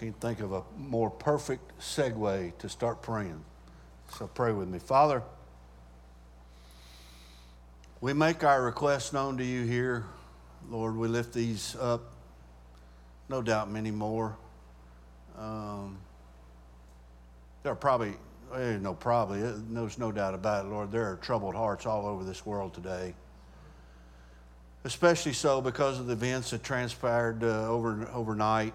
Can't think of a more perfect segue to start praying. So pray with me. Father, we make our requests known to you here. Lord, we lift these up. No doubt many more. There are probably, there's no doubt about it, Lord. There are troubled hearts all over this world today. Especially so because of the events that transpired overnight.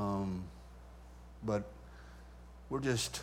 But we're just,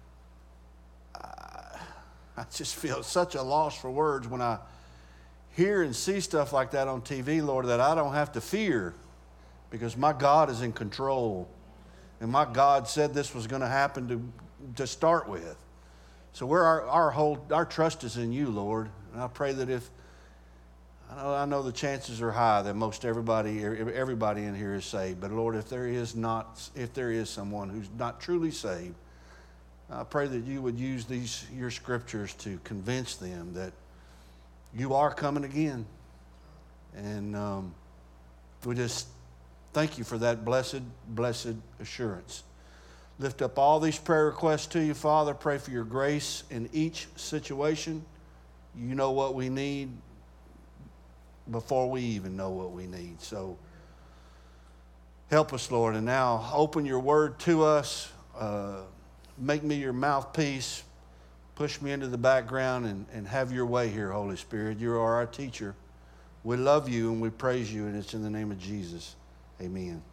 I just feel such a loss for words when I hear and see stuff like that on TV, Lord, that I don't have to fear because my God is in control. And my God said this was going to happen to start with. So our trust is in you, Lord. And I pray that I know the chances are high that most everybody in here is saved. But Lord, if there is someone who's not truly saved, I pray that you would use your scriptures to convince them that you are coming again. And we just thank you for that blessed assurance. Lift up all these prayer requests to you, Father. Pray for your grace in each situation. You know what we need before we even know what we need. So help us, Lord. And now open your word to us. Make me your mouthpiece. Push me into the background and have your way here, Holy Spirit. You are our teacher. We love you and we praise you, and it's in the name of Jesus. Amen.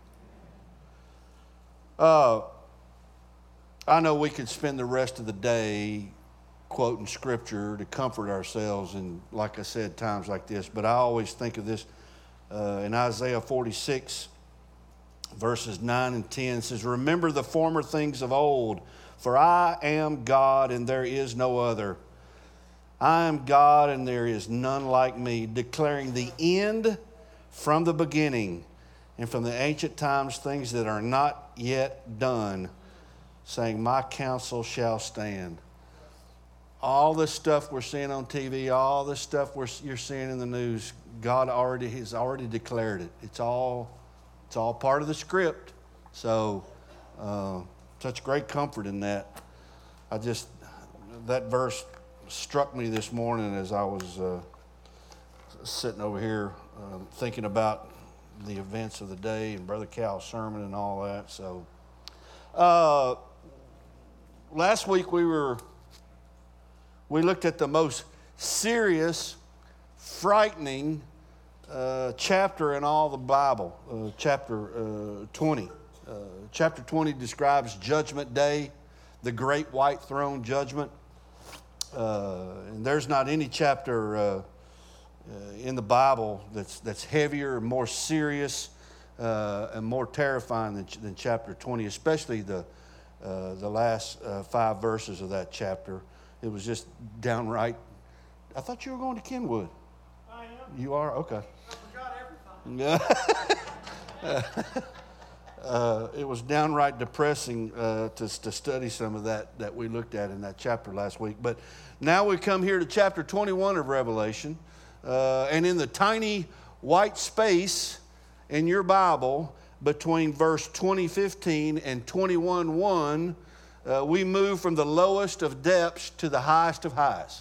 I know we could spend the rest of the day quoting scripture to comfort ourselves, and like I said, times like this, but I always think of this in Isaiah 46, verses 9 and 10. It says, "Remember the former things of old, for I am God and there is no other. I am God and there is none like me, declaring the end from the beginning, and from the ancient times things that are not yet done, saying, my counsel shall stand." All this stuff we're seeing on TV, all this stuff you're seeing in the news, God has already declared it. It's all part of the script. So such great comfort in that. That verse struck me this morning as I was sitting over here thinking about the events of the day and Brother Cal's sermon and all that. So last week we looked at the most serious, frightening chapter in all the Bible, chapter 20. Chapter 20 describes Judgment Day, the great white throne judgment. And there's not any chapter in the Bible that's heavier, more serious, and more terrifying than chapter 20, especially the last 5 verses of that chapter. It was just downright. I thought you were going to Kenwood. I am. You are? Okay. I forgot everything. It was downright depressing to study some of that we looked at in that chapter last week. But now we come here to chapter 21 of Revelation. And in the tiny white space in your Bible between verse 20:15 and 21:1, we move from the lowest of depths to the highest of highs.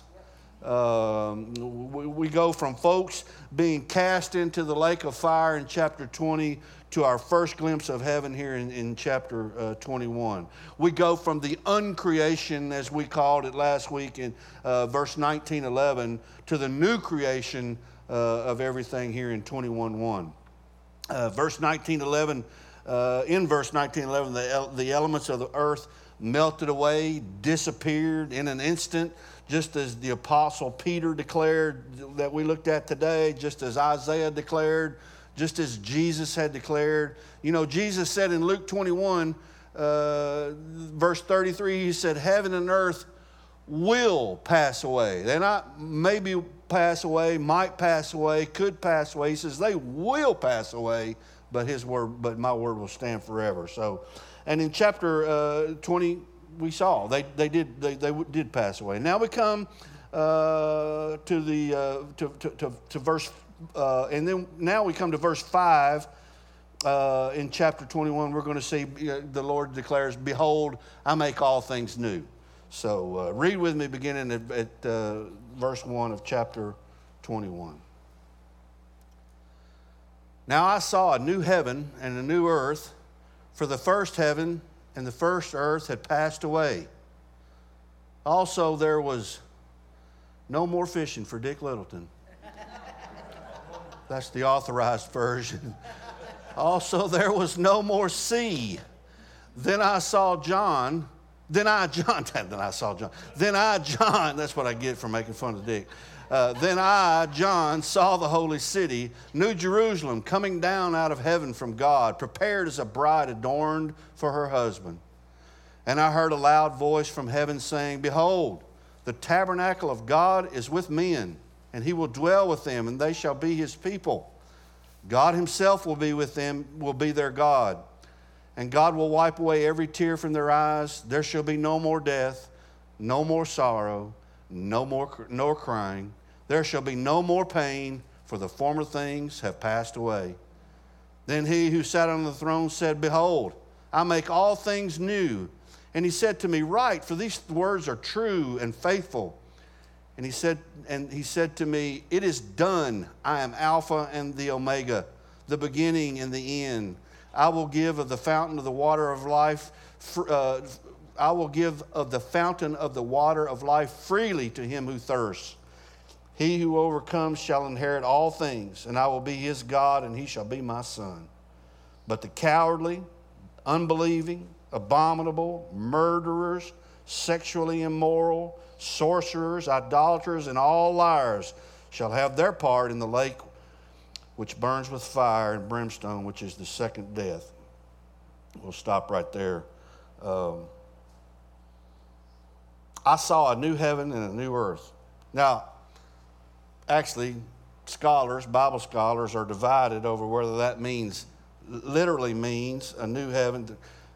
We go from folks being cast into the lake of fire in chapter 20 to our first glimpse of heaven here in chapter 21. We go from the uncreation, as we called it last week in verse 19:11, to the new creation of everything here in 21:1. Verse 19:11, in verse 19:11, the elements of the earth melted away, disappeared in an instant, just as the Apostle Peter declared that we looked at today, just as Isaiah declared, just as Jesus had declared. You know, Jesus said in Luke 21, verse 33, he said, heaven and earth will pass away. They're not maybe pass away, might pass away, could pass away. He says they will pass away, but my word will stand forever. So, and in chapter 20, we saw they did pass away. Now we come to verse, and then now we come to verse 5, in chapter 21, we're going to see the Lord declares, "Behold, I make all things new." So read with me beginning at verse 1 of chapter 21. "Now I saw a new heaven and a new earth, for the first heaven and the first earth had passed away. Also there was no more fishing for Dick Littleton." That's the authorized version. "Also there was no more sea. Then I, John, that's what I get for making fun of Dick. Then I, John, saw the holy city, New Jerusalem, coming down out of heaven from God, prepared as a bride adorned for her husband. And I heard a loud voice from heaven saying, 'Behold, the tabernacle of God is with men, and he will dwell with them, and they shall be his people. God himself will be with them, will be their God. And God will wipe away every tear from their eyes. There shall be no more death, no more sorrow, nor crying. There shall be no more pain, for the former things have passed away.' Then he who sat on the throne said, 'Behold, I make all things new.' And he said to me, 'Write, for these words are true and faithful.' And he said to me, 'It is done. I am Alpha and the Omega, the beginning and the end. I will give of the fountain of the water of life. I will give of the fountain of the water of life freely to him who thirsts. He who overcomes shall inherit all things, and I will be his God, and he shall be my son. But the cowardly, unbelieving, abominable, murderers, sexually immoral, sorcerers, idolaters, and all liars shall have their part in the lake which burns with fire and brimstone, which is the second death.'" We'll stop right there. I saw a new heaven and a new earth. Now, actually, Bible scholars are divided over whether that literally means a new heaven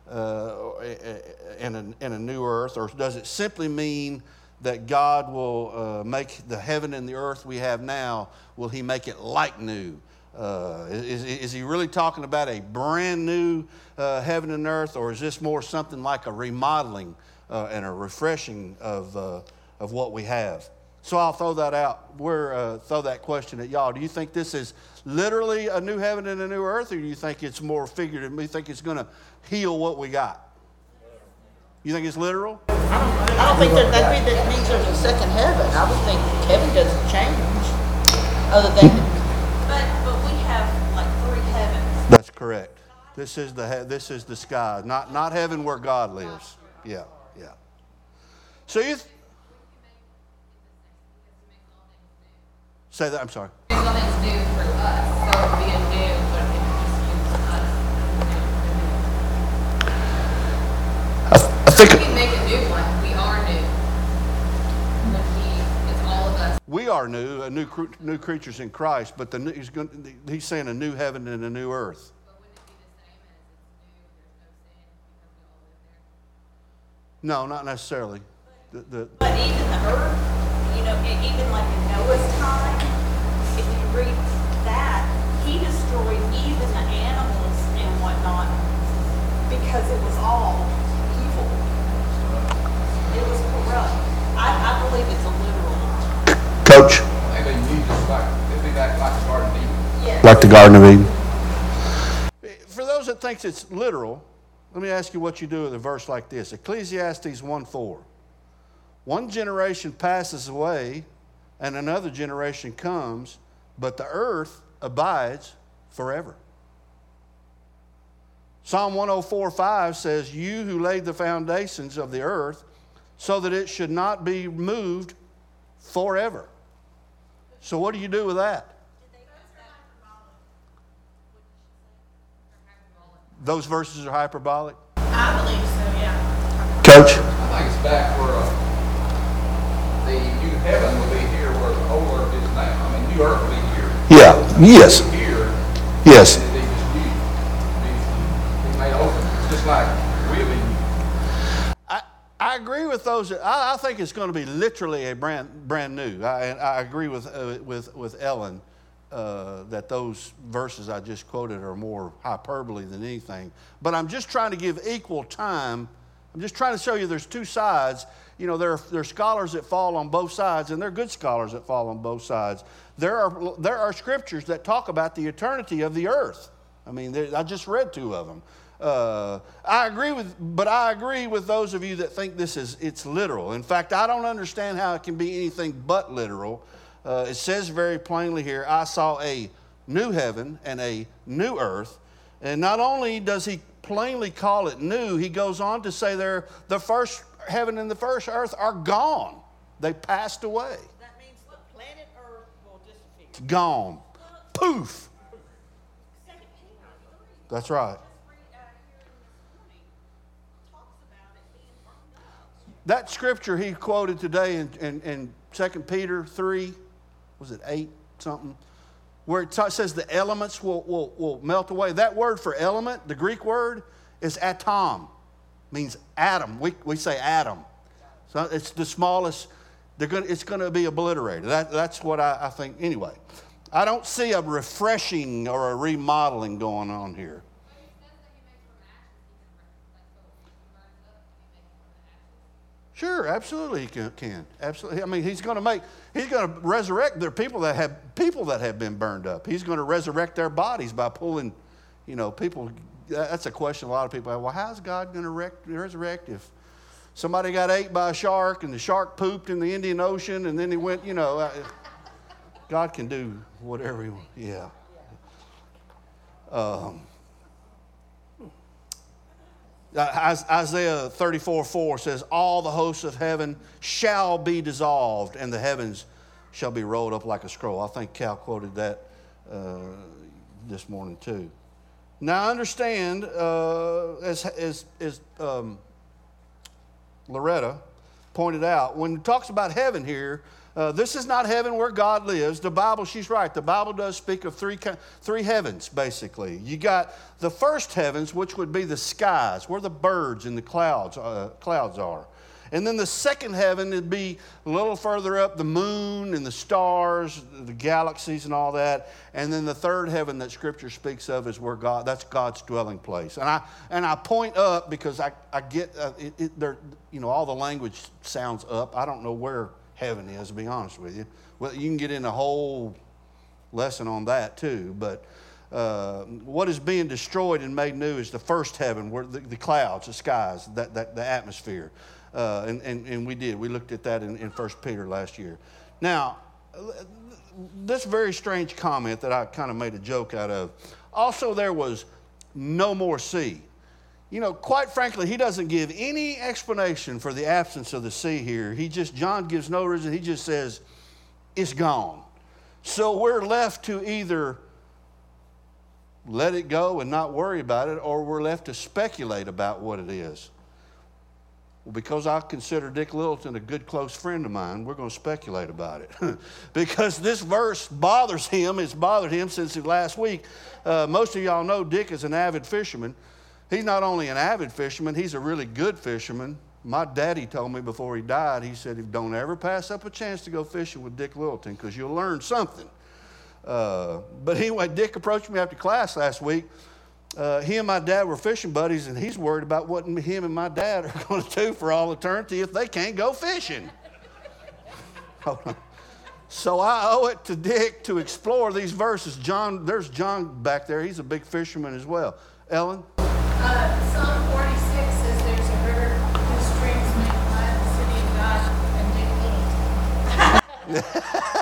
and a new earth, or does it simply mean that God will make the heaven and the earth we have now, will he make it like new? Is he really talking about a brand new heaven and earth, or is this more something like a remodeling and a refreshing of what we have? So I'll throw that out. Throw that question at y'all. Do you think this is literally a new heaven and a new earth, or do you think it's more figurative? Do you think it's going to heal what we got? You think it's literal? I don't think that means there's a second heaven. I would think heaven doesn't change, other than. But we have like 3 heavens. That's correct. This is the sky, not heaven where God lives. Yeah. So say that. I'm sorry. Something's new for us, so it would be a new, but it just use us. I think We can make a new one. We are new. When it's all of us. we are new creatures in Christ, but he's saying a new heaven and a new earth. But wouldn't it be the same as it's new, there's no sin, because we all live there? No, not necessarily. But even the earth, even like in Noah's time, if you read that, he destroyed even the animals and whatnot because it was all evil. It was corrupt. I believe it's a literal. Coach? Maybe you just it'd be like the Garden of Eden. Yes. Like the Garden of Eden. For those that think it's literal, let me ask you what you do with a verse like this. Ecclesiastes 1:4. One generation passes away and another generation comes, but the earth abides forever. Psalm 104:5 says, "You who laid the foundations of the earth so that it should not be moved forever." So what do you do with that? Those verses are hyperbolic? I believe so, yeah. Coach? I think it's back where the new heaven will be here where the old earth is now. I mean, new earth will be here. Yeah. Yes. Here, Yes. and it'll be just new. Be made over. Just like we'll be new. I agree with those. I think it's going to be literally a brand new. I agree with Ellen that those verses I just quoted are more hyperbole than anything. But I'm just trying to give equal time. I'm just trying to show you there's two sides. You know, there are scholars that fall on both sides, and there are good scholars that fall on both sides. There are scriptures that talk about the eternity of the earth. I mean, I just read two of them. I agree with those of you that think it's literal. In fact, I don't understand how it can be anything but literal. It says very plainly here, I saw a new heaven and a new earth. And not only does he plainly call it new, he goes on to say the first heaven and the first earth are gone. They passed away. That means the planet Earth will disappear. It's gone. Poof. Second Peter 3. That's right. Just here this morning talks about it being burned up. That scripture he quoted today in 2 Peter 3, was it 8 something? Where it says the elements will melt away. That word for element, the Greek word, is atom. Means atom. We say atom. So it's the smallest. It's going to be obliterated. That's what I think. Anyway, I don't see a refreshing or a remodeling going on here. Sure, absolutely he can. Absolutely. I mean, he's going to resurrect their people that have been burned up. He's going to resurrect their bodies by pulling, people. That's a question a lot of people have. Well, how's God going to resurrect if somebody got ate by a shark and the shark pooped in the Indian Ocean and then he went, God can do whatever he wants. Yeah. Isaiah 34:4 says, all the hosts of heaven shall be dissolved, and the heavens shall be rolled up like a scroll. I think Cal quoted that this morning too. Now understand, as Loretta pointed out, when it talks about heaven here, this is not heaven where God lives. The Bible, she's right. The Bible does speak of three heavens, basically. You got the first heavens, which would be the skies, where the birds and the clouds are. And then the second heaven would be a little further up, the moon and the stars, the galaxies and all that. And then the third heaven that Scripture speaks of is where that's God's dwelling place. And I point up because I get all the language sounds up. I don't know where heaven is, to be honest with you. Well, you can get in a whole lesson on that too, but what is being destroyed and made new is the first heaven, where the clouds, the skies, the atmosphere. And we looked at that in 1 Peter last year. Now, this very strange comment that I kind of made a joke out of, also there was no more sea. Quite frankly, he doesn't give any explanation for the absence of the sea here. John gives no reason. He just says, it's gone. So we're left to either let it go and not worry about it, or we're left to speculate about what it is. Well, because I consider Dick Littleton a good close friend of mine, we're going to speculate about it. Because this verse bothers him. It's bothered him since last week. Most of y'all know Dick is an avid fisherman. He's not only an avid fisherman, he's a really good fisherman. My daddy told me before he died, he said, don't ever pass up a chance to go fishing with Dick Littleton because you'll learn something. But anyway, Dick approached me after class last week. He and my dad were fishing buddies, and he's worried about what him and my dad are going to do for all eternity if they can't go fishing. So I owe it to Dick to explore these verses. There's John back there. He's a big fisherman as well. Ellen? Psalm 46 says there's a river whose streams make glad the city of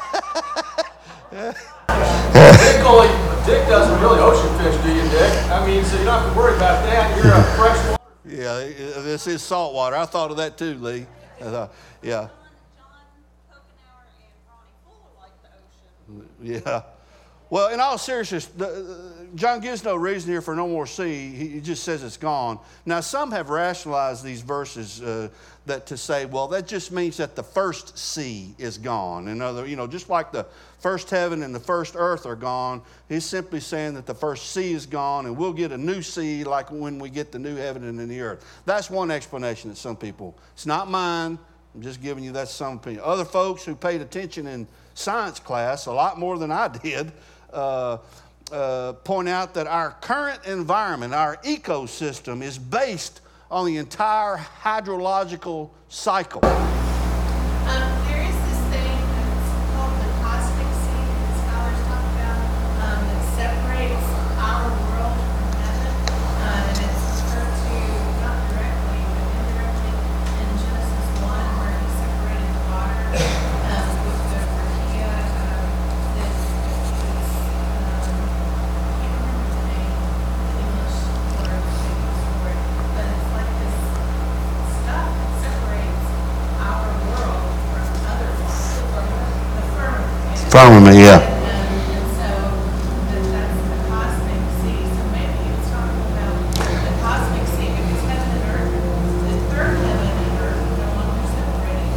God and Dick Littleton. Dick doesn't really ocean fish, do you, Dick? I mean, so you don't have to worry about that. You're a freshwater. Yeah, this is saltwater. I thought of that too, Lee. Yeah. John Pokenauer and Ronnie Fuller like the ocean. Yeah. Well, in all seriousness, John gives no reason here for no more sea. He just says it's gone. Now, some have rationalized these verses that to say, well, that just means that the first sea is gone. Just like the first heaven and the first earth are gone, he's simply saying that the first sea is gone and we'll get a new sea like when we get the new heaven and the new earth. That's one explanation that some people, it's not mine. I'm just giving you that some opinion. Other folks who paid attention in science class, a lot more than I did, point out that our current environment, our ecosystem, is based on the entire hydrological cycle. There is this thing that's called the cosmic sea that scholars talk about that separates our world from heaven, and it's referred to not directly but indirectly in Genesis 1 where he separated the water with the rakia. This I can't remember the name, the English word they use for it, but it's like this stuff that separates our world from other ones, the firmament. Firmament, yeah. And so that's the cosmic sea. So maybe it's talking about the cosmic sea because heaven and earth, the third heaven and earth are no longer separated,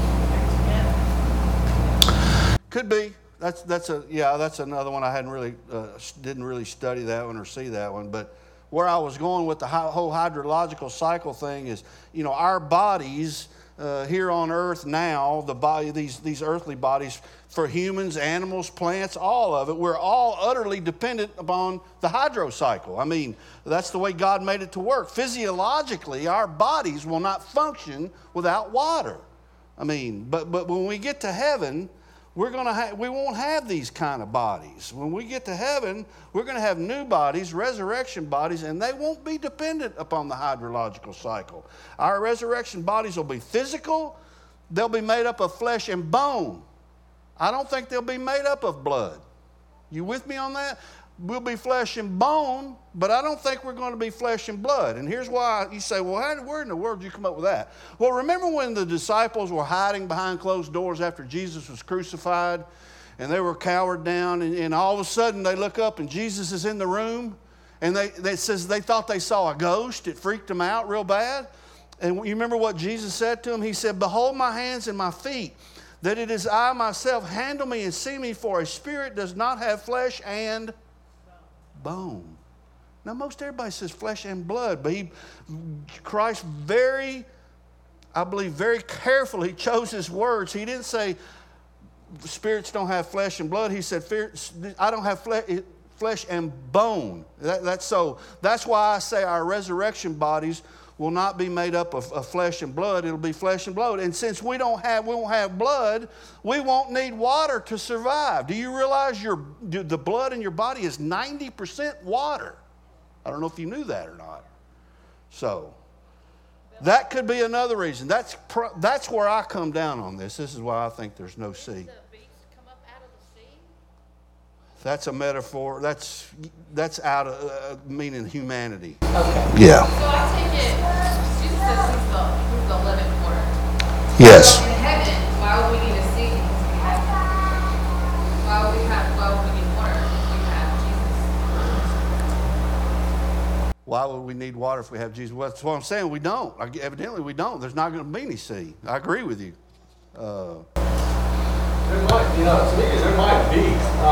they're together. Could be. That's another one I didn't really study that one or see that one. But where I was going with the whole hydrological cycle thing is, our bodies here on Earth now, the body, these earthly bodies, for humans, animals, plants, all of it, we're all utterly dependent upon the hydrocycle. I mean, that's the way God made it to work. Physiologically, our bodies will not function without water. I mean, but when we get to heaven, we won't have these kind of bodies. When we get to heaven, we're going to have new bodies, resurrection bodies, and they won't be dependent upon the hydrological cycle. Our resurrection bodies will be physical. They'll be made up of flesh and bone. I don't think they'll be made up of blood. You with me on that? We'll be flesh and bone, but I don't think we're going to be flesh and blood. And here's why. You say, well, where in the world did you come up with that? Well, remember when the disciples were hiding behind closed doors after Jesus was crucified, and they were cowered down, and all of a sudden they look up and Jesus is in the room, and they says they thought they saw a ghost. It freaked them out real bad. And you remember what Jesus said to them? He said, behold my hands and my feet, that it is I myself. Handle me and see me, for a spirit does not have flesh and bone. Now, most everybody says flesh and blood, but Christ very carefully chose his words. He didn't say spirits don't have flesh and blood. He said, I don't have flesh and bone. That's why I say our resurrection bodies will not be made up of flesh and blood. It'll be flesh and blood. And since we won't have blood, we won't need water to survive. Do you realize the blood in your body is 90% water? I don't know if you knew that or not. So that could be another reason. That's where I come down on this. This is why I think there's no sea. The beast come up out of the sea? That's a metaphor. That's out of meaning humanity. Okay. Yeah. So I take it, Jesus says he's the living water. Yes. So in heaven, why would we need a sea? Because we have, why would we need water if we have Jesus? Why would we need water if we have Jesus? Well, that's what I'm saying. We don't. Evidently, we don't. There's not going to be any sea. I agree with you. There might, to me, there might be.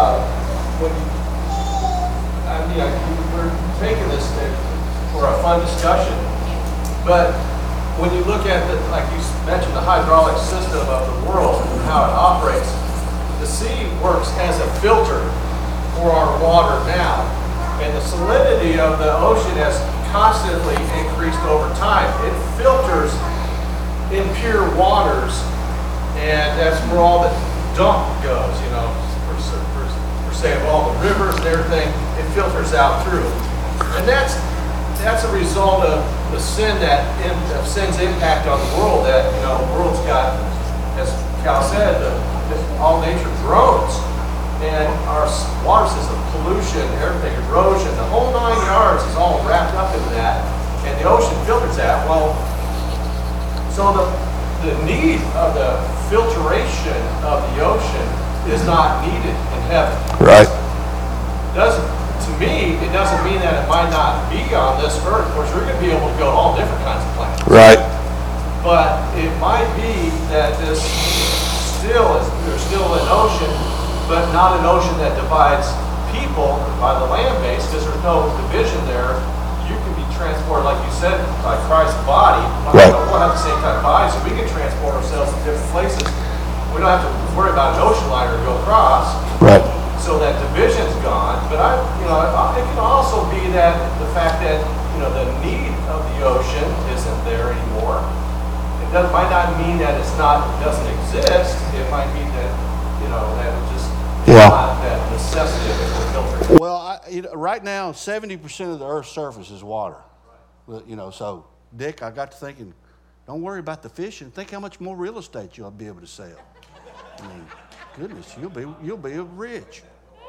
We're taking this for a fun discussion, but when you look at like you mentioned, the hydraulic system of the world and how it operates, the sea works as a filter for our water now, and the salinity of the ocean has constantly increased over time. It filters impure waters, and that's where all the dump goes, per se, of all the rivers and everything, it filters out through. And that's a result of the of sin's impact on the world, that, the world's got, as Cal said, all nature groans. And our water system, pollution, everything, erosion, the whole 9 yards is all wrapped up in that. And the ocean filters that. Well, so the need of the filtration of the ocean is not needed in heaven. Right. To me, it doesn't mean that it might not be on this earth. Of course, we're going to be able to go to all different kinds of planets. Right. But it might be that there's still an ocean, but not an ocean that divides people by the land base, because there's no division there. You can be transported, like you said, by Christ's body. Right. We'll have the same kind of body, so we can transport ourselves to different places. We don't have to worry about an ocean liner to go across. Right. so that division's gone. But it can also be that the fact that the need of the ocean isn't there anymore. Might not mean that it doesn't exist. It might mean that that it just not that necessity of it for filtering. Well, right now 70% of the Earth's surface is water. So Dick, I got to thinking, don't worry about the fishing. Think how much more real estate you'll be able to sell. I mean, goodness, you'll be rich.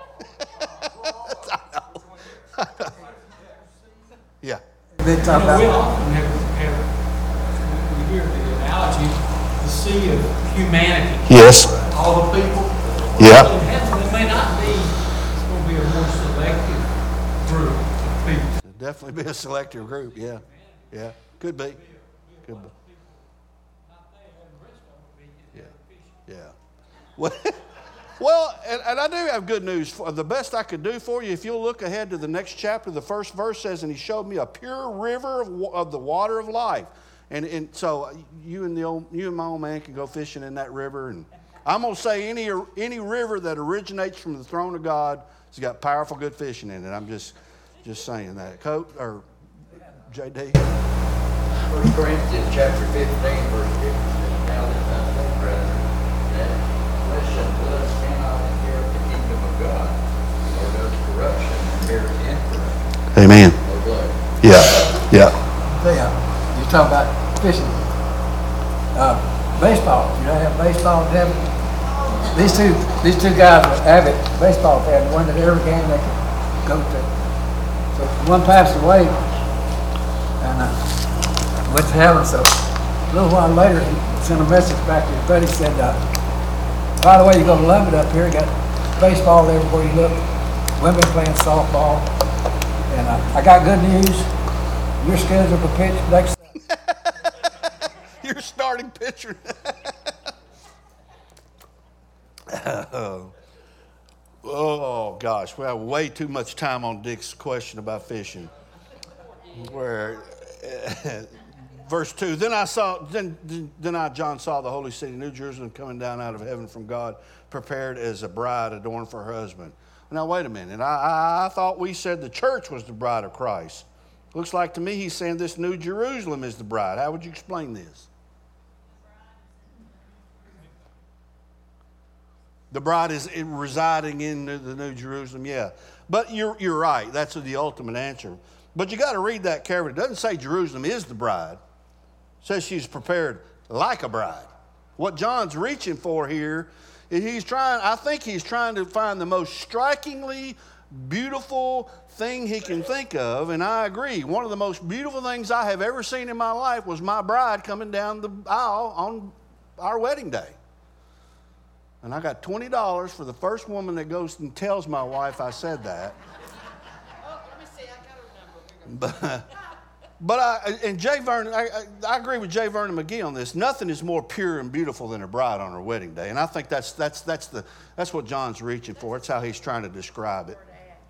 Yeah. We often have we hear the analogy, the sea of humanity. Yes. All the people. Yeah. In heaven, it may not be. It's going to be a more selective group of people. Definitely be a selective group. Yeah. Yeah. Could be. Could be. Yeah. Well, and I do have good news. The best I could do for you, if you'll look ahead to the next chapter, the first verse says, and he showed me a pure river of the water of life. And so you and my old man can go fishing in that river. And I'm going to say any river that originates from the throne of God has got powerful good fishing in it. I'm just saying that. Coat or JD? 1 Corinthians chapter 15, verse 50 says, now this I say, brethren, that flesh and blood cannot inherit the kingdom of God, nor does corruption inherit incorruption. Amen. Or blood. Yeah. You talk about fishing. Baseball. You know, have baseball in heaven. These two guys are avid baseball fans. One at every game they could go to. So one passed away, and went to heaven. So a little while later, he sent a message back to his buddy. Said, "By the way, you're gonna love it up here. You got baseball everywhere you look. Women playing softball, and I got good news. You're scheduled to pitch next." You're starting pitcher. Oh gosh, we have way too much time on Dick's question about fishing. Verse 2, then I, John, saw the holy city, New Jerusalem, coming down out of heaven from God, prepared as a bride adorned for her husband. Now wait a minute, I thought we said the church was the bride of Christ. Looks like to me he's saying this New Jerusalem is the bride. How would you explain this? The bride is residing in the New Jerusalem, yeah. But you're right. That's the ultimate answer. But you got to read that carefully. It doesn't say Jerusalem is the bride. It says she's prepared like a bride. What John's reaching for here is I think he's trying to find the most strikingly beautiful thing he can think of, and I agree. One of the most beautiful things I have ever seen in my life was my bride coming down the aisle on our wedding day. And I got $20 for the first woman that goes and tells my wife I said that. Oh, let me see. I got a number. And Jay Vernon, I agree with Jay Vernon McGee on this. Nothing is more pure and beautiful than a bride on her wedding day, and I think that's what John's reaching for. It's how he's trying to describe it.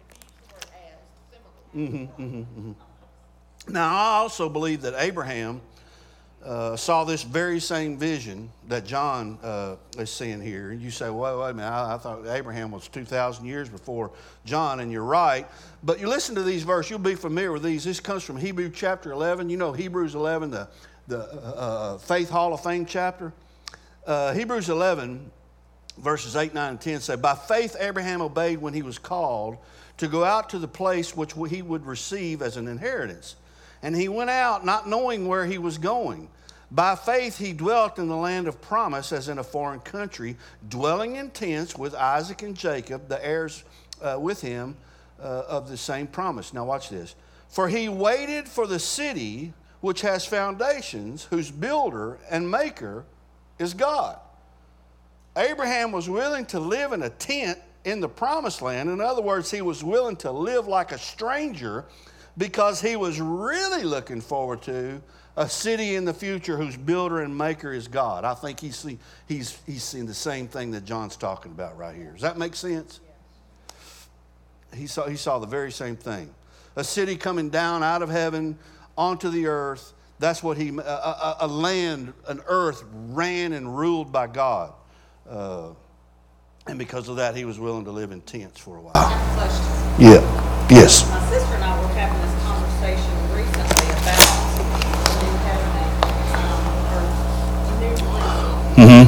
Now, I also believe that Abraham saw this very same vision that John is seeing here. And you say, wait a minute, I thought Abraham was 2,000 years before John, and you're right. But you listen to these verses, you'll be familiar with these. This comes from Hebrews chapter 11. You know Hebrews 11, the Faith Hall of Fame chapter. Hebrews 11, verses 8, 9, and 10 say, by faith Abraham obeyed when he was called to go out to the place which he would receive as an inheritance. And he went out not knowing where he was going. By faith he dwelt in the land of promise as in a foreign country, dwelling in tents with Isaac and Jacob, the heirs with him of the same promise. Now watch this. For he waited for the city which has foundations, whose builder and maker is God. Abraham was willing to live in a tent in the promised land. In other words, he was willing to live like a stranger because he was really looking forward to a city in the future whose builder and maker is God. I think he's seen the same thing that John's talking about right here. Does that make sense? He saw the very same thing. A city coming down out of heaven onto the earth. That's what a land, an earth ran and ruled by God. And because of that, he was willing to live in tents for a while. I have a question. Yeah. Yes. My sister and I were having this conversation recently about the new heaven or the new Jerusalem. Mm-hmm.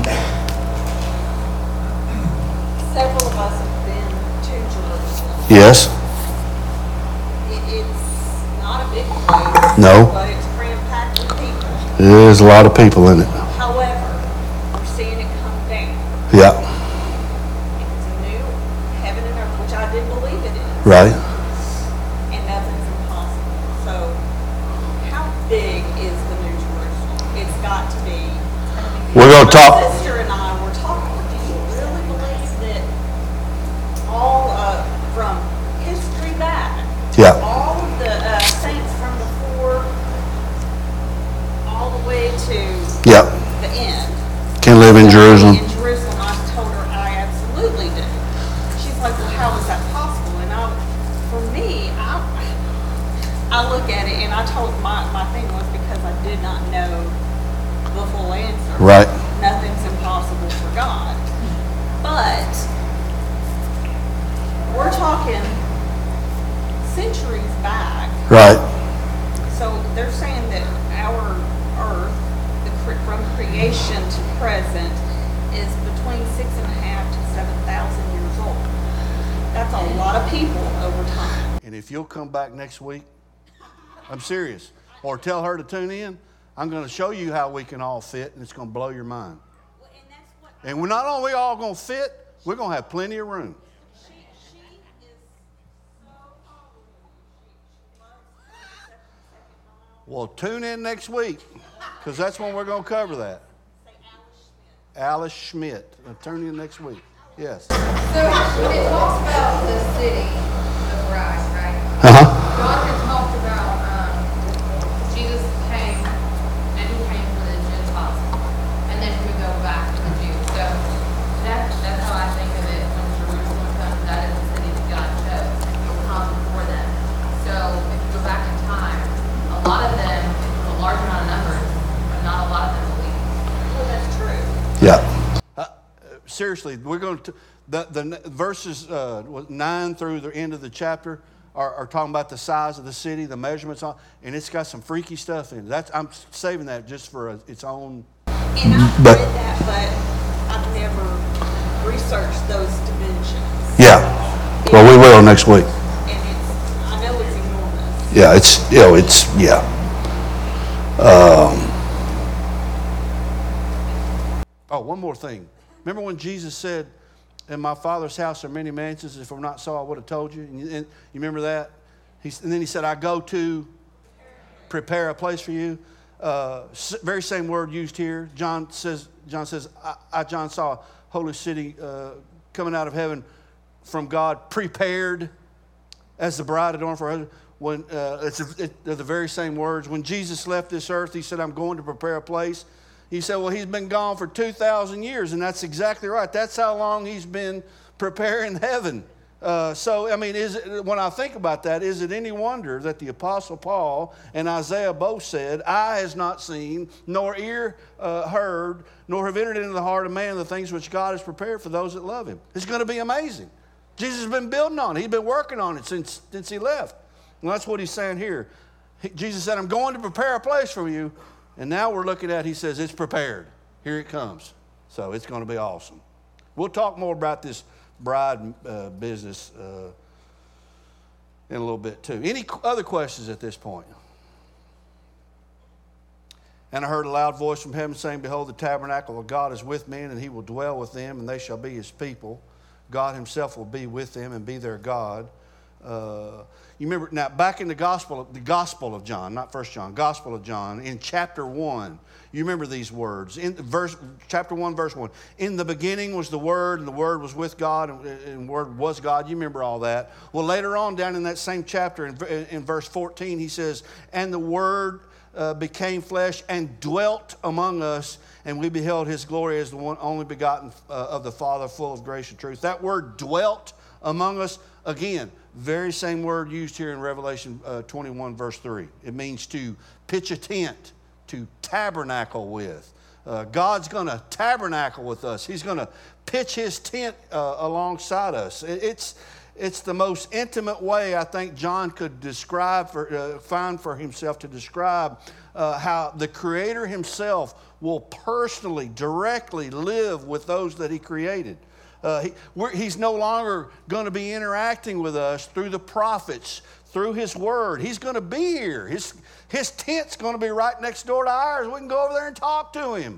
Several of us have been to Jerusalem. Yes. It's not a big place. No. But it's cram-packed with people. There's a lot of people in it. However, we're seeing it come down. Yeah. It's a new heaven and earth, which I did believe it is. Right. And nothing's impossible. So, how big is the new Jerusalem? It's got to be. We're going to talk. My sister and I were talking. Do you really believe that all from history back, Yeah. all of the saints from before, all the way to Yeah. the end, Can live in Jerusalem. in Jerusalem? I told her I absolutely do. She's like, well, how is that possible? And for me, I look at it, and I told my thing was because I did not know the full answer. Right. Nothing's impossible for God. But we're talking centuries back. Right. So they're saying that our earth, from creation to present, is between 6.5 to 7,000 years old. That's a lot of people over time. And if you'll come back next week, I'm serious, or tell her to tune in, I'm going to show you how we can all fit, and it's going to blow your mind. And we're not only all going to fit, we're going to have plenty of room. She is so holy. She loves the 72nd mile. Well, tune in next week, because that's when we're going to cover that. Alice Schmidt. Tune in next week. Yes. So when it talks about the city of Christ, right? Uh-huh. God had talked about Jesus came and he came for the Gentiles, and then he would go back to the Jews. So that's how I think of it. When Jerusalem comes, that is the city that God chose. He will come for them. So if you go back in time, a lot of them, a large amount of numbers, but not a lot of them believe. Well, that's true. Yeah. Seriously, we're going to the verses 9 through the end of the chapter are talking about the size of the city, the measurements on, and it's got some freaky stuff in it. I'm saving that just for its own. And I've read that, but I've never researched those dimensions. Yeah. Well, we will next week. And I know it's enormous. Yeah, it's yeah. Oh, one more thing. Remember when Jesus said, "In my Father's house are many mansions. If I'm not so, I would have told you." And you remember that? And then he said, "I go to prepare a place for you." Very same word used here. John says, John saw a holy city coming out of heaven from God, prepared as the bride adorned for her husband. When they're the very same words. When Jesus left this earth, he said, "I'm going to prepare a place." He said, well, he's been gone for 2,000 years, and that's exactly right. That's how long he's been preparing heaven. So, I mean, when I think about that, is it any wonder that the Apostle Paul and Isaiah both said, "Eye has not seen, nor ear heard, nor have entered into the heart of man the things which God has prepared for those that love him." It's going to be amazing. Jesus has been building on it. He's been working on it since he left. And that's what he's saying here. Jesus said, "I'm going to prepare a place for you." And now we're looking at, he says, it's prepared. Here it comes. So it's going to be awesome. We'll talk more about this bride business in a little bit too. Any other questions at this point? And I heard a loud voice from heaven saying, "Behold, the tabernacle of God is with men, and he will dwell with them, and they shall be his people. God himself will be with them and be their God." You remember, now back in the Gospel of John, not 1 John, Gospel of John, in chapter 1, you remember these words. In chapter 1, verse 1, "In the beginning was the Word, and the Word was with God, and the Word was God." You remember all that. Well, later on down in that same chapter, in verse 14, he says, "And the Word became flesh and dwelt among us, and we beheld his glory as the one only begotten of the Father, full of grace and truth." That word "dwelt among us," again, very same word used here in Revelation 21, verse 3. It means to pitch a tent, to tabernacle with. God's going to tabernacle with us. He's going to pitch his tent alongside us. It's the most intimate way I think John could find for himself to describe how the Creator himself will personally, directly live with those that he created. He's no longer going to be interacting with us through the prophets, through his word. He's going to be here. His tent's going to be right next door to ours. We can go over there and talk to him.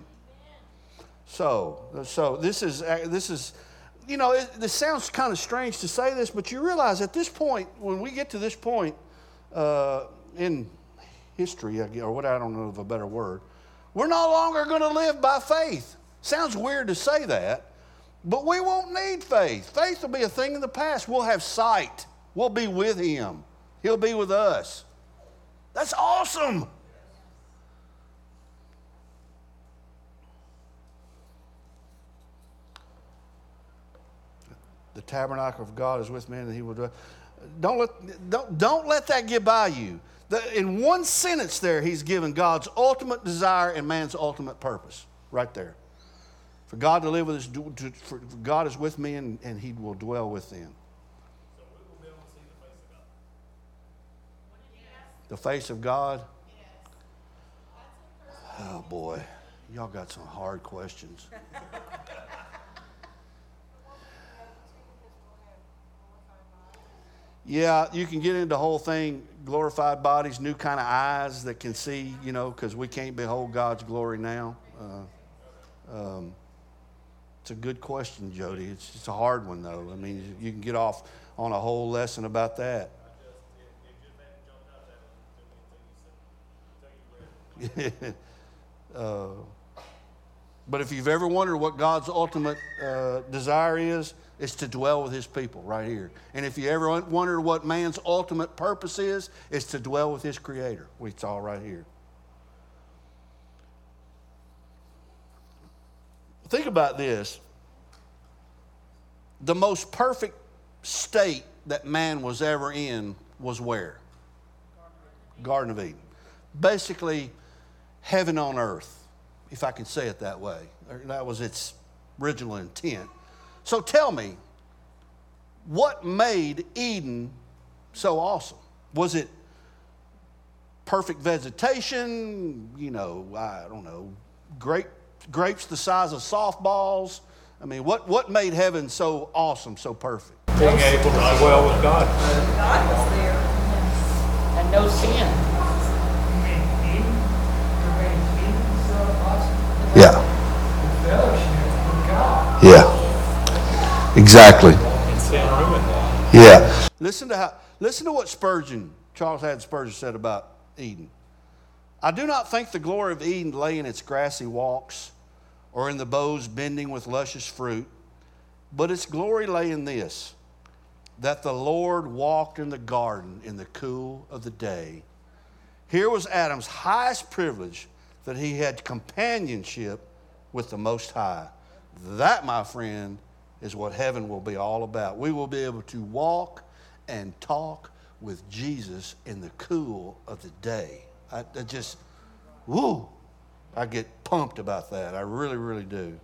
So this is, you know, this sounds kind of strange to say this, but you realize at this point, when we get to this point in history, or what, I don't know of a better word, we're no longer going to live by faith. Sounds weird to say that, but we won't need faith. Faith will be a thing in the past. We'll have sight. We'll be with him. He'll be with us. That's awesome. The tabernacle of God is with men, and he will do. Don't let that get by you. In one sentence there, he's given God's ultimate desire and man's ultimate purpose. Right there. For God to live with us, for God is with me, and he will dwell with them. So we will be able to see the face of God. The face of God? Yes. Oh boy, y'all got some hard questions. Yeah, you can get into the whole thing, glorified bodies, new kind of eyes that can see, you know, because we can't behold God's glory now. It's a good question, Jody. It's a hard one, though. I mean, you can get off on a whole lesson about that. But if you've ever wondered what God's ultimate desire is, it's to dwell with his people right here. And if you ever wondered what man's ultimate purpose is, it's to dwell with his Creator. It's all right here. Think about this. The most perfect state that man was ever in was where? Garden of Eden. Basically, heaven on earth, if I can say it that way. That was its original intent. So tell me, what made Eden so awesome? Was it perfect vegetation? You know, I don't know, grapes the size of softballs? I mean, what made heaven so awesome, so perfect? Being able to dwell with God. God was there. And no sin. Yeah. Yeah. Exactly. And sin ruined that. Yeah. Listen to what Charles Haddon Spurgeon said about Eden. I do not think the glory of Eden lay in its grassy walks or in the boughs bending with luscious fruit, but its glory lay in this, that the Lord walked in the garden in the cool of the day. Here was Adam's highest privilege, that he had companionship with the Most High. That, my friend, is what heaven will be all about. We will be able to walk and talk with Jesus in the cool of the day. I get pumped about that. I really, really do.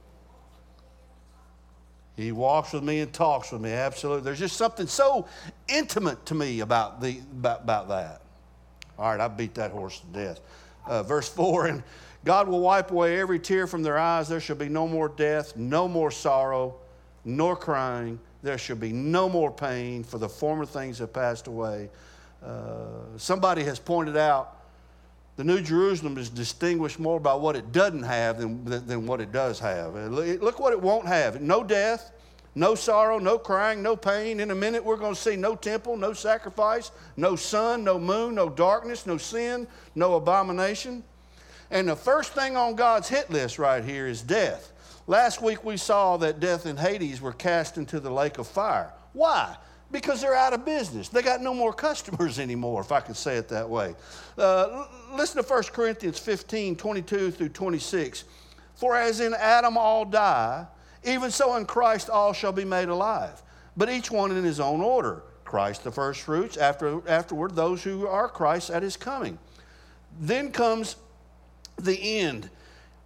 He walks with me and talks with me, absolutely. There's just something so intimate to me about that. All right, I beat that horse to death. Verse 4, and God will wipe away every tear from their eyes. There shall be no more death, no more sorrow, nor crying. There shall be no more pain, for the former things have passed away. Somebody has pointed out the New Jerusalem is distinguished more by what it doesn't have than what it does have. Look what it won't have. No death, no sorrow, no crying, no pain. In a minute we're going to see no temple, no sacrifice, no sun, no moon, no darkness, no sin, no abomination. And the first thing on God's hit list right here is death. Last week we saw that death and Hades were cast into the lake of fire. Why? Because they're out of business. They got no more customers anymore, if I can say it that way. Listen to 1 Corinthians 15, 22 through 26. For as in Adam all die, even so in Christ all shall be made alive, but each one in his own order. Christ the first fruits, afterward those who are Christ at his coming. Then comes the end,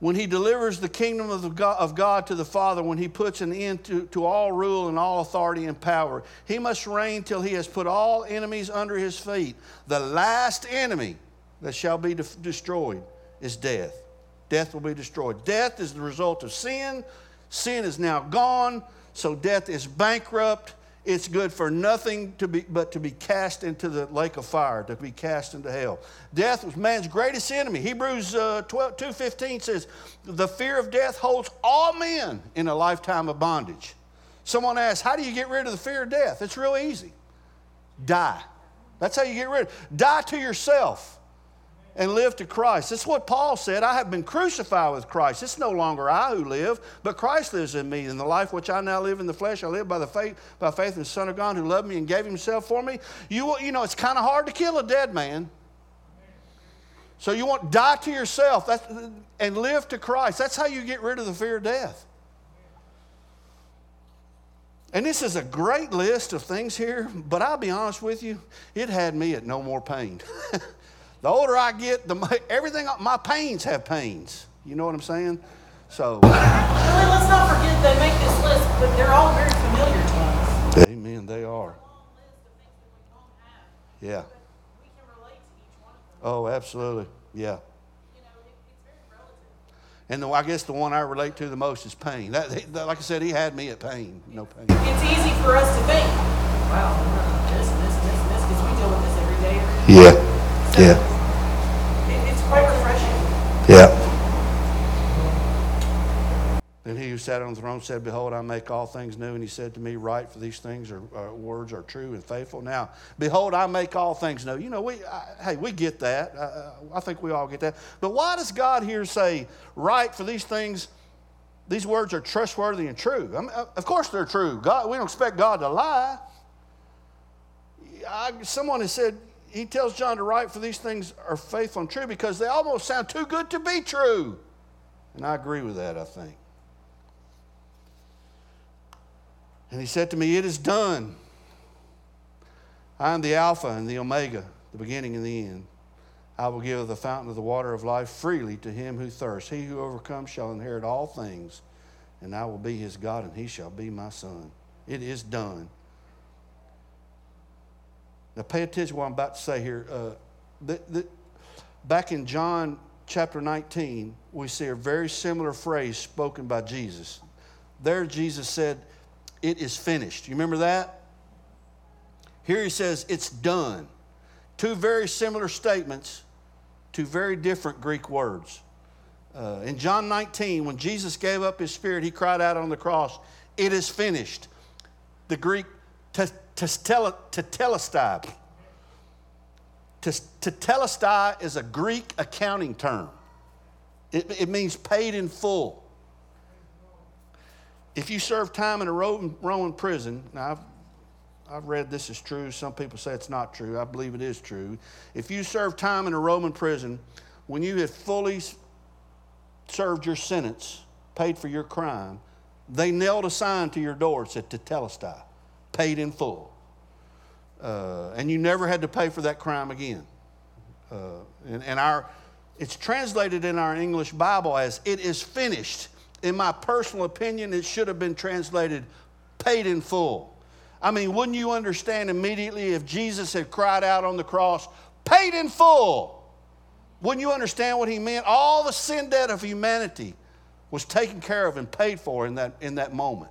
when he delivers the kingdom of God to the Father, when he puts an end to all rule and all authority and power, he must reign till he has put all enemies under his feet. The last enemy that shall be destroyed is death. Death will be destroyed. Death is the result of sin. Sin is now gone, so death is bankrupt. It's good for nothing but to be cast into the lake of fire, to be cast into hell. Death was man's greatest enemy. Hebrews 2:15 says, the fear of death holds all men in a lifetime of bondage. Someone asks, how do you get rid of the fear of death? It's real easy. Die. That's how you get rid of it. Die to yourself and live to Christ. That's what Paul said. I have been crucified with Christ. It's no longer I who live, but Christ lives in me. In the life which I now live in the flesh, I live by faith in the Son of God who loved me and gave himself for me. You know, it's kind of hard to kill a dead man. So you want to die to yourself and live to Christ. That's how you get rid of the fear of death. And this is a great list of things here, but I'll be honest with you, it had me at no more pain. The older I get, my pains have pains. You know what I'm saying? So. Really, let's not forget they make this list, but they're all very familiar to us. Amen, they are. Yeah. We can relate to each one of them. Oh, absolutely. Yeah. You know, it's very relative. And I guess the one I relate to the most is pain. Like I said, he had me at pain. No pain. It's easy for us to think, wow, this, because we deal with this every day. Yeah. So, yeah. It's quite refreshing. Yeah. Then he who sat on the throne said, behold, I make all things new. And he said to me, write, for these things words are true and faithful. Now, behold, I make all things new. You know, we get that. I think we all get that. But why does God here say, write, for these things, these words are trustworthy and true? I mean, of course they're true. God, we don't expect God to lie. Someone has said, he tells John to write, for these things are faithful and true, because they almost sound too good to be true. And I agree with that, I think. And he said to me, it is done. I am the Alpha and the Omega, the beginning and the end. I will give the fountain of the water of life freely to him who thirsts. He who overcomes shall inherit all things, and I will be his God, and he shall be my son. It is done. Now pay attention to what I'm about to say here. Back in John chapter 19, we see a very similar phrase spoken by Jesus. There Jesus said, it is finished. You remember that? Here he says, it's done. Two very similar statements, two very different Greek words. In John 19, when Jesus gave up his spirit, he cried out on the cross, it is finished. The Greek tetelestai. Tetelestai is a Greek accounting term. It means paid in full. If you serve time in a Roman prison, now I've read this is true. Some people say it's not true. I believe it is true. If you serve time in a Roman prison, when you have fully served your sentence, paid for your crime, they nailed a sign to your door that said tetelestai, paid in full. And you never had to pay for that crime again. It's translated in our English Bible as it is finished. In my personal opinion, it should have been translated paid in full. I mean, wouldn't you understand immediately if Jesus had cried out on the cross, paid in full? Wouldn't you understand what he meant? All the sin debt of humanity was taken care of and paid for in that moment.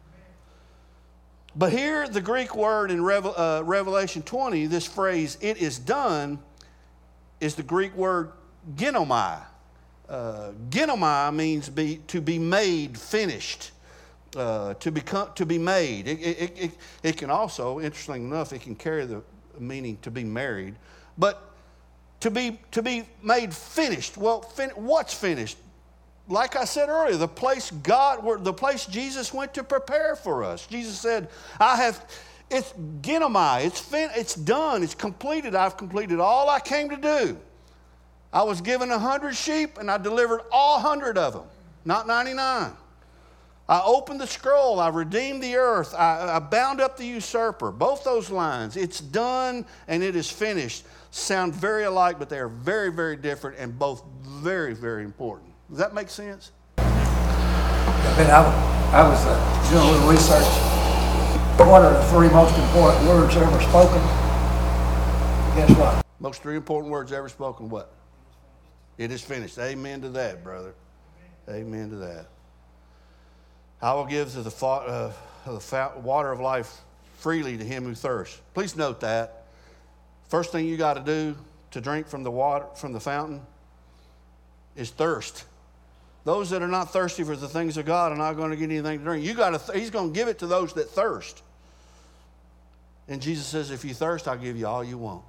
But here, the Greek word in Revelation 20, this phrase, it is done, is the Greek word ginomai. Ginomai means to be made, finished, to be made. It can also, interestingly enough, it can carry the meaning to be married, but to be made finished. Well, what's finished? Like I said earlier, the place Jesus went to prepare for us. Jesus said, it's ginomai, it's done, it's completed. I've completed all I came to do. I was given 100 sheep, and I delivered all 100 of them, not 99. I opened the scroll. I redeemed the earth. I bound up the usurper. Both those lines, it's done and it is finished, sound very alike, but they are very, very different and both very, very important. Does that make sense? But I was doing a little research. What are the 3 most important words ever spoken? Guess what? Most 3 important words ever spoken, what? It is finished. Amen to that, brother. Amen to that. I will give to the water of life freely to him who thirsts. Please note that. First thing you got to do to drink from the water, from the fountain, is thirst. Those that are not thirsty for the things of God are not going to get anything to drink. He's going to give it to those that thirst. And Jesus says, if you thirst, I'll give you all you want.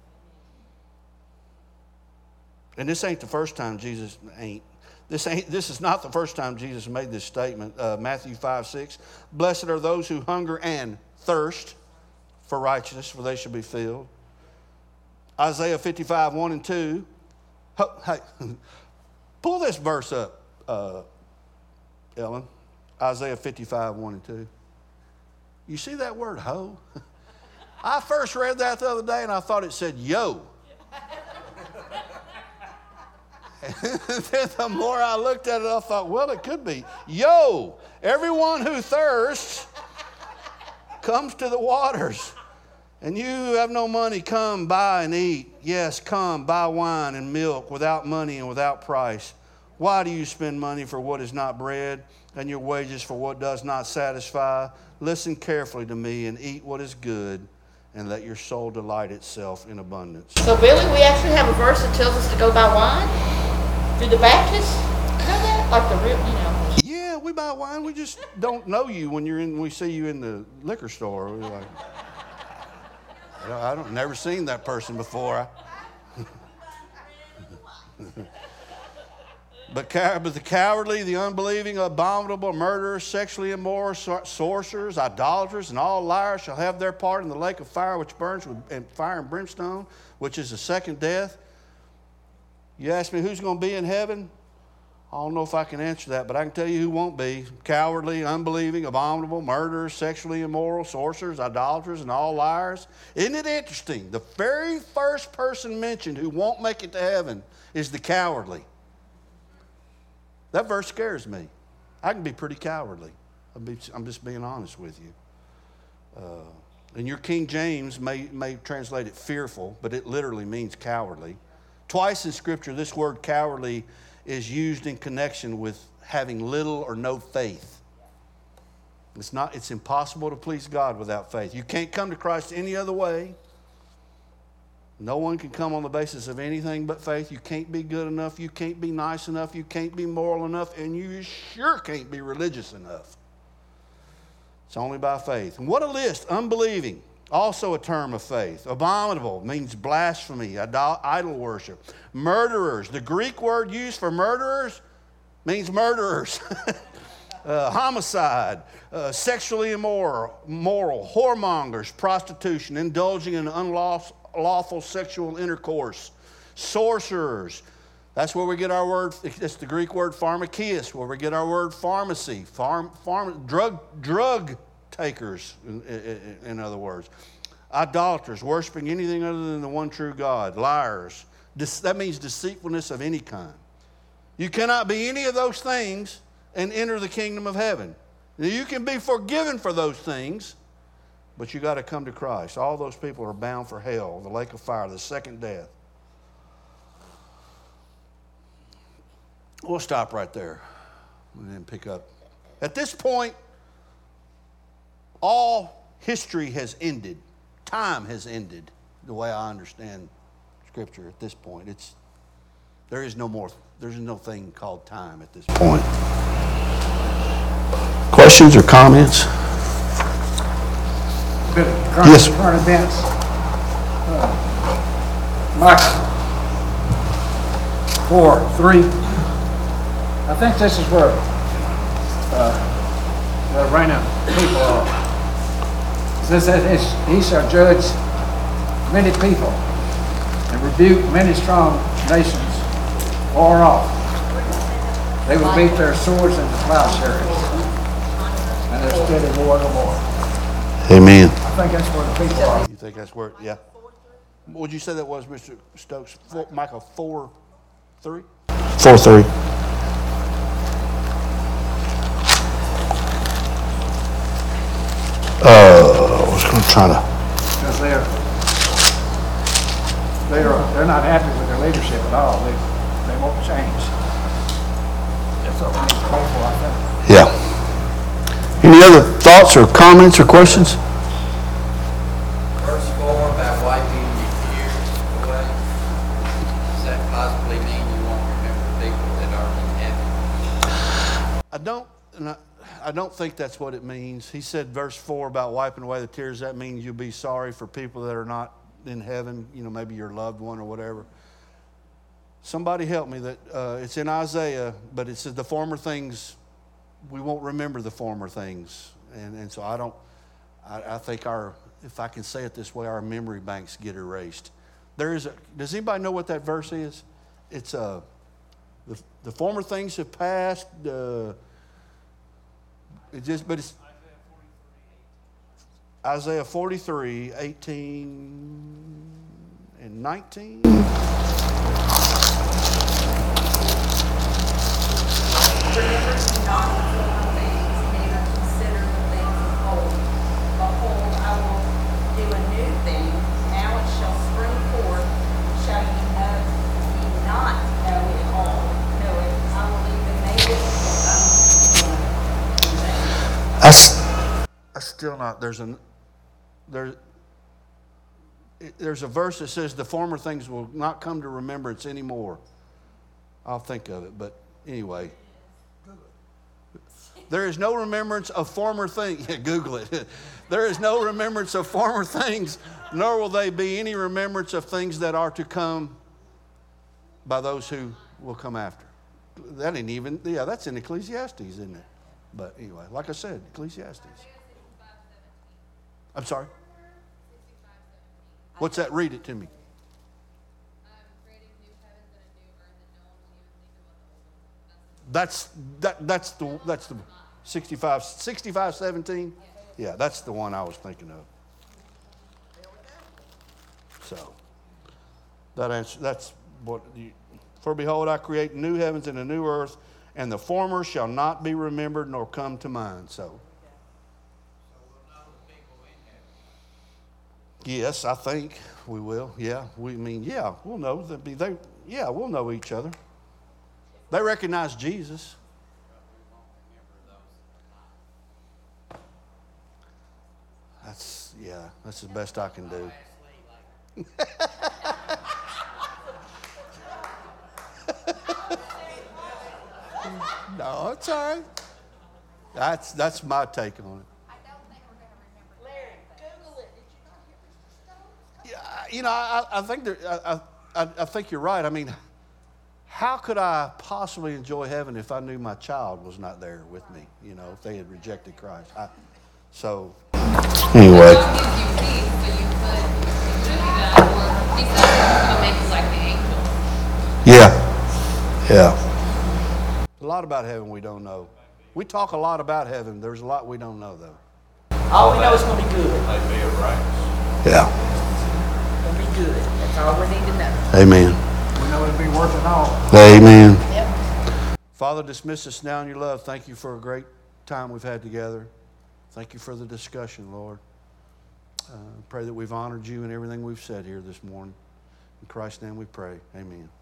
And this ain't the first time Jesus This is not the first time Jesus made this statement. Matthew 5:6. Blessed are those who hunger and thirst for righteousness, for they shall be filled. Isaiah 55:1 and 2. Hey, pull this verse up, Ellen. Isaiah 55:1 and 2. You see that word, ho? I first read that the other day and I thought it said yo. And then the more I looked at it, I thought, well, it could be. Yo, everyone who thirsts comes to the waters. And you who have no money, come, buy and eat. Yes, come, buy wine and milk without money and without price. Why do you spend money for what is not bread and your wages for what does not satisfy? Listen carefully to me and eat what is good, and let your soul delight itself in abundance. So, Billy, we actually have a verse that tells us to go buy wine? Do the Baptists know that? Like the real, Yeah, we buy wine. We just don't know you when we see you in the liquor store. We're like, I don't never seen that person before. But the cowardly, the unbelieving, abominable, murderers, sexually immoral, sorcerers, idolaters, and all liars shall have their part in the lake of fire which burns with fire and brimstone, which is the second death. You ask me who's going to be in heaven? I don't know if I can answer that, but I can tell you who won't be. Cowardly, unbelieving, abominable, murderers, sexually immoral, sorcerers, idolaters, and all liars. Isn't it interesting? The very first person mentioned who won't make it to heaven is the cowardly. That verse scares me. I can be pretty cowardly. I'm just being honest with you. And your King James may translate it fearful, but it literally means cowardly. Twice in Scripture, this word cowardly is used in connection with having little or no faith. It's impossible to please God without faith. You can't come to Christ any other way. No one can come on the basis of anything but faith. You can't be good enough. You can't be nice enough. You can't be moral enough. And you sure can't be religious enough. It's only by faith. And what a list. Unbelieving. Also a term of faith. Abominable means blasphemy, idol worship. Murderers. The Greek word used for murderers means murderers. Homicide. Sexually immoral. Whoremongers. Prostitution. Indulging in unlawful sexual intercourse. Sorcerers. That's where we get our word. It's the Greek word pharmakeia, where we get our word pharmacy. Drug takers, in other words. Idolaters, worshiping anything other than the one true God. Liars. That means deceitfulness of any kind. You cannot be any of those things and enter the kingdom of heaven. Now, you can be forgiven for those things, but you got to come to Christ. All those people are bound for hell, the lake of fire, the second death. We'll stop right there and then pick up. At this point, all history has ended. Time has ended, the way I understand Scripture at this point. There's no thing called time at this point. Questions or comments? Yes. Current events. Micah 4:3. I think this is where the reign of people are. It says that he shall judge many people and rebuke many strong nations far off. They will beat their swords into plowshares, and their steady war no more. Amen. I think that's where the people are. You think that's where? Yeah. What would you say that was, Mr. Stokes? Micah 4:3. 4:3. I'm trying to. Because they're not happy with their leadership at all. They won't change. That's what we need to pray for, I think. Yeah. Any other thoughts or comments or questions? Verse 4 about wiping your tears away. Does that possibly mean you won't remember people that are in heaven? I don't think that's what it means. He said verse 4 about wiping away the tears. That means you'll be sorry for people that are not in heaven, maybe your loved one or whatever. Somebody help me that it's in Isaiah, but it says the former things, we won't remember the former things. And so I think if I can say it this way, our memory banks get erased. Does anybody know what that verse is? It's the former things have passed. It's Isaiah 43, 18 and 19. Remember not the former things, neither consider the things of old. Behold, I will do a new thing. Now it shall spring forth. Shall ye not know it all? Know it. I will even make it I still not. There's a verse that says the former things will not come to remembrance anymore. I'll think of it, but anyway. There is no remembrance of former things. Yeah, Google it. There is no remembrance of former things, nor will they be any remembrance of things that are to come by those who will come after. That ain't even, that's in Ecclesiastes, isn't it? But anyway, like I said, Ecclesiastes. I'm sorry? What's that? Read it to me. That's the 65:17. Yeah, that's the one I was thinking of. So that's what for behold, I create new heavens and a new earth, and the former shall not be remembered nor come to mind. So yes, I think we will. Yeah, we'll know we'll know each other. They recognize Jesus. That's the best I can do. No, it's all right. That's my take on it. Larry, Google it. Did you not hear Yeah, I think you're right. I mean, how could I possibly enjoy heaven if I knew my child was not there with me? If they had rejected Christ. Anyway. God gives you peace, so you could do that, or he says he's going to make you like the angels. Yeah. A lot about heaven we don't know. We talk a lot about heaven. There's a lot we don't know, though. All we know is going to be good. They'd be right. Yeah. It's going to be good. That's all we need to know. Amen. We know it'll be worth it all. Amen. Yep. Father, dismiss us now in your love. Thank you for a great time we've had together. Thank you for the discussion, Lord. Pray that we've honored you in everything we've said here this morning. In Christ's name we pray. Amen.